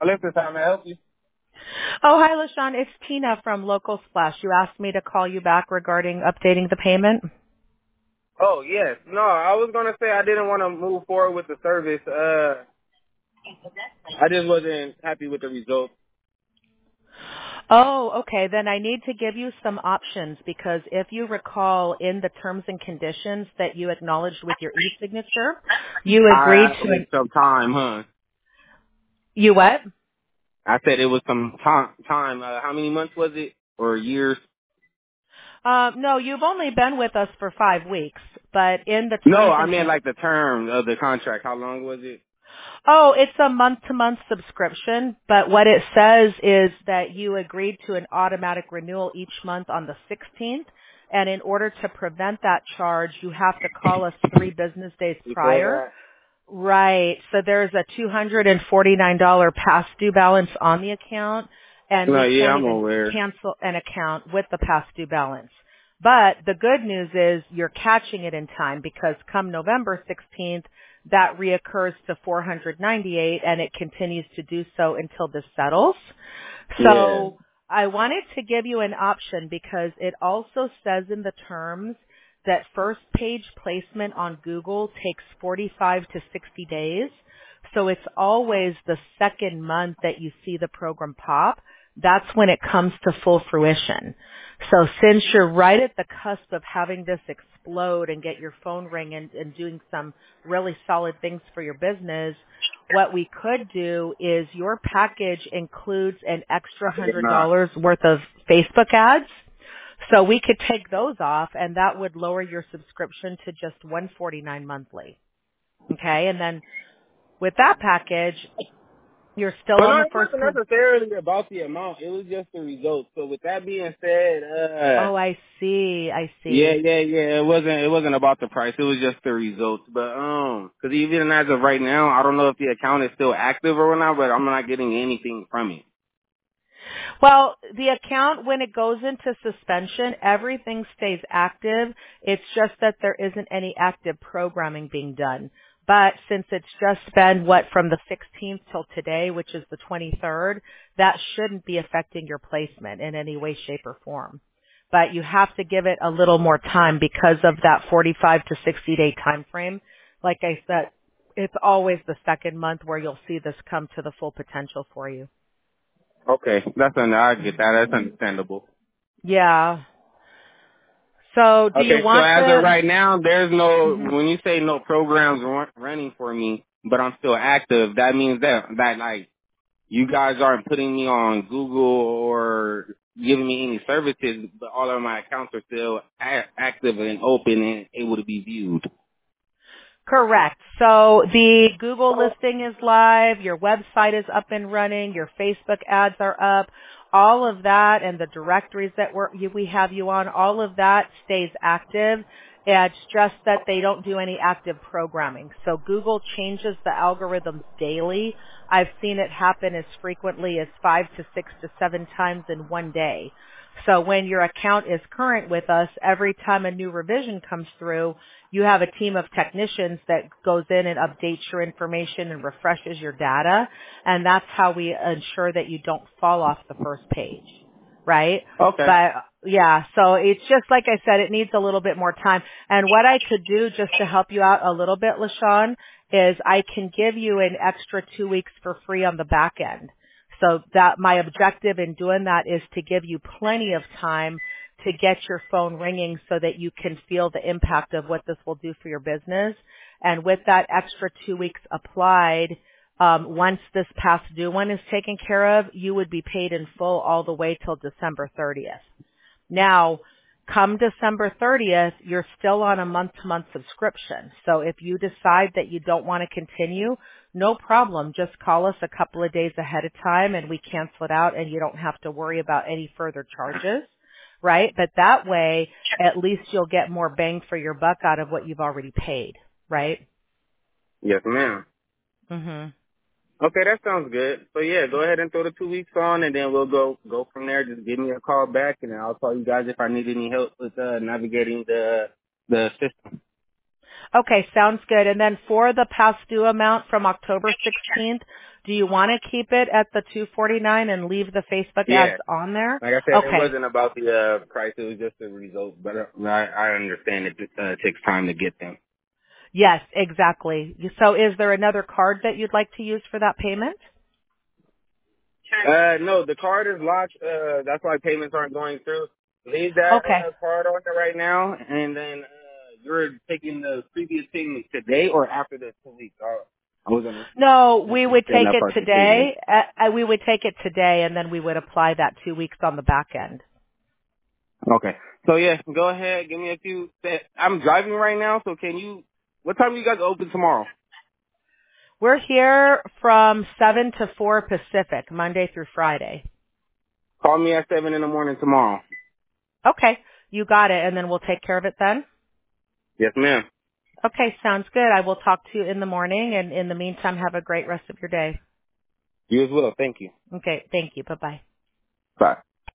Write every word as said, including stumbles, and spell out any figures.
This is how may I help you? Oh, hi, LaShawn. It's Tina from Local Splash. You asked me to call you back regarding updating the payment. Oh, yes. No, I was going to say I didn't want to move forward with the service. Uh, I just wasn't happy with the results. Oh, okay. Then I need to give you some options because if you recall in the terms and conditions that you acknowledged with your e-signature, you I, agreed I to was an, some time, huh? you what? I said it was some time. time. Uh, how many months was it? Or years? Uh, no, you've only been with us for five weeks, but in the No, terms I and meant conditions, like the term of the contract. How long was it? oh, it's a month-to-month subscription, but what it says is that you agreed to an automatic renewal each month on the sixteenth, and in order to prevent that charge, you have to call us three business days Before prior. that? Right. So there's a two hundred forty-nine dollars past due balance on the account, and No, we yeah, can't I'm even aware. cancel an account with the past due balance. But the good news is you're catching it in time because come November sixteenth, that reoccurs to four hundred ninety-eight and it continues to do so until this settles. Yeah. So I wanted to give you an option because it also says in the terms that first page placement on Google takes forty-five to sixty days. So it's always the second month that you see the program pop. That's when it comes to full fruition. So since you're right at the cusp of having this explode and get your phone ring and, and doing some really solid things for your business, what we could do is your package includes an extra It's hundred not. dollars worth of Facebook ads. So we could take those off and that would lower your subscription to just one hundred forty-nine dollars monthly. Okay. And then with that package, you're still But on no, the it first. wasn't Pro- necessarily about the amount. It was just the results. So with that being said, uh, oh, I see. I yeah, see. yeah, yeah. It wasn't. It wasn't about the price. It was just the results. But um, because even as of right now, I don't know if the account is still active or not. But I'm not getting anything from it. Well, the account, when it goes into suspension, everything stays active. It's just that there isn't any active programming being done. But since it's just been, what, from the sixteenth till today, which is the twenty-third, that shouldn't be affecting your placement in any way, shape, or form. But you have to give it a little more time because of that forty-five to sixty day time frame. Like I said, it's always the second month where you'll see this come to the full potential for you. Okay, that's un- I get that. That's understandable. Yeah. So do you Okay, so want as of the, right now, there's no. mhm. When you say no programs run, running for me, but I'm still active, that means that that like you guys aren't putting me on Google or giving me any services, but all of my accounts are still a- active and open and able to be viewed. Correct. So the Google listing is live, your website is up and running, your Facebook ads are up, all of that and the directories that we're, you- we have you on, all of that stays active. It's just that they don't do any active programming. So Google changes the algorithms daily. I've seen it happen as frequently as five to six to seven times in one day. So when your account is current with us, every time a new revision comes through, you have a team of technicians that goes in and updates your information and refreshes your data. And that's how we ensure that you don't fall off the first page. Right? Okay. But yeah, so it's just like I said, it needs a little bit more time. And what I could do just to help you out a little bit, LaShawn, is I can give you an extra two weeks for free on the back end. So that my objective in doing that is to give you plenty of time to get your phone ringing so that you can feel the impact of what this will do for your business. And with that extra two weeks applied, um, once this past due one is taken care of, you would be paid in full all the way till December thirtieth. Now, come December thirtieth, you're still on a month-to-month subscription. So if you decide that you don't want to continue, no problem. Just call us a couple of days ahead of time and we cancel it out and you don't have to worry about any further charges, right? But that way, at least you'll get more bang for your buck out of what you've already paid, right? Yes, ma'am. Mhm. Okay, that sounds good. So yeah, go ahead and throw the two weeks on, and then we'll go go from there. Just give me a call back, and I'll call you guys if I need any help with uh, navigating the the system. Okay, sounds good. And then for the past due amount from October sixteenth, do you want to keep it at the two forty-nine and leave the Facebook Yeah. ads on there? Like I said, it Okay. wasn't about the uh, price. It was just the result. But uh, I, I understand it uh, takes time to get them. Yes, exactly. So is there another card that you'd like to use for that payment? Uh, no, the card is locked. Uh, that's why payments aren't going through. Leave that Okay. uh, card on there right now, and then uh, you're taking the previous payment today or after the two weeks. Uh, I wasn't No, we would understand take that it part of the statement. today. Uh, uh, we would take it today, and then we would apply that two weeks on the back end. Okay. So yeah, go ahead. Give me a few. I'm driving right now, so can you? What time do you guys open tomorrow? We're here from seven to four Pacific, Monday through Friday. Call me at seven in the morning tomorrow. Okay, you got it, and then we'll take care of it then? Yes, ma'am. Okay, sounds good. I will talk to you in the morning, and in the meantime, have a great rest of your day. You as well. Thank you. Okay, thank you. Bye-bye. Bye.